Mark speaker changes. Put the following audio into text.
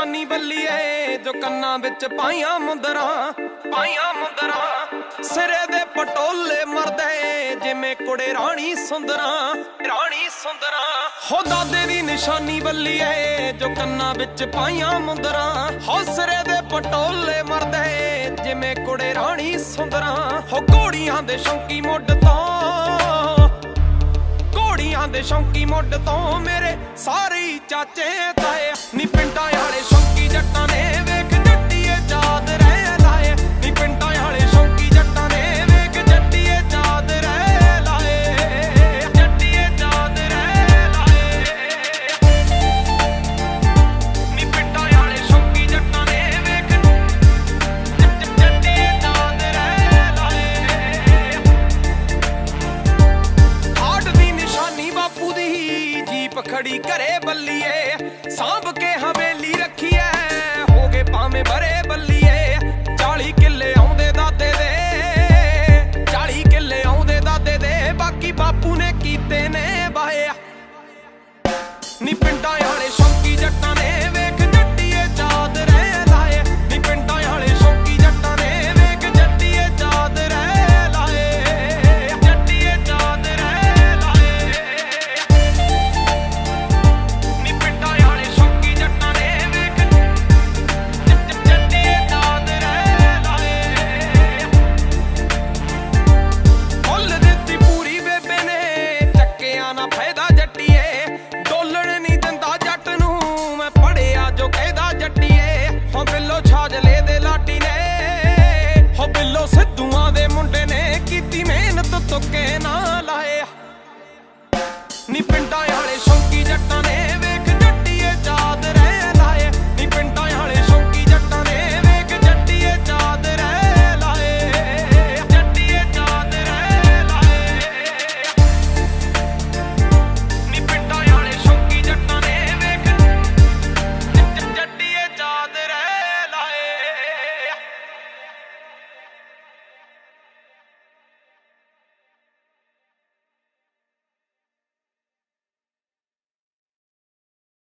Speaker 1: ਨਿਸ਼ਾਨੀ ਬੱਲੀਏ ਜੋ ਕੰਨਾਂ ਵਿੱਚ ਪਾਈਆਂ ਮੁੰਦਰਾਂ ਸਿਰੇ ਦੇ ਪਟੋਲੇ ਮਰਦੇ ਜਿਵੇਂ ਕੁੜੇ ਰਾਣੀ ਸੁੰਦਰਾਂ ਹੋ ਦਾਦੇ ਦੀ ਨਿਸ਼ਾਨੀ ਬੱਲੀਏ ਜੋ ਕੰਨਾਂ ਵਿੱਚ ਪਾਈਆਂ ਮੁੰਦਰਾਂ ਹੋ ਸਿਰੇ ਦੇ ਪਟੋਲੇ ਮਰਦੇ ਜਿਵੇਂ ਕੁੜੇ ਰਾਣੀ ਸੁੰਦਰਾਂ ਹੋ ਘੋੜੀਆਂ ਦੇ ਸ਼ੌਂਕੀ ਮੁੱਢ ਤੋਂ ਮੇਰੇ ਸਾਰੇ ਚਾਚੇ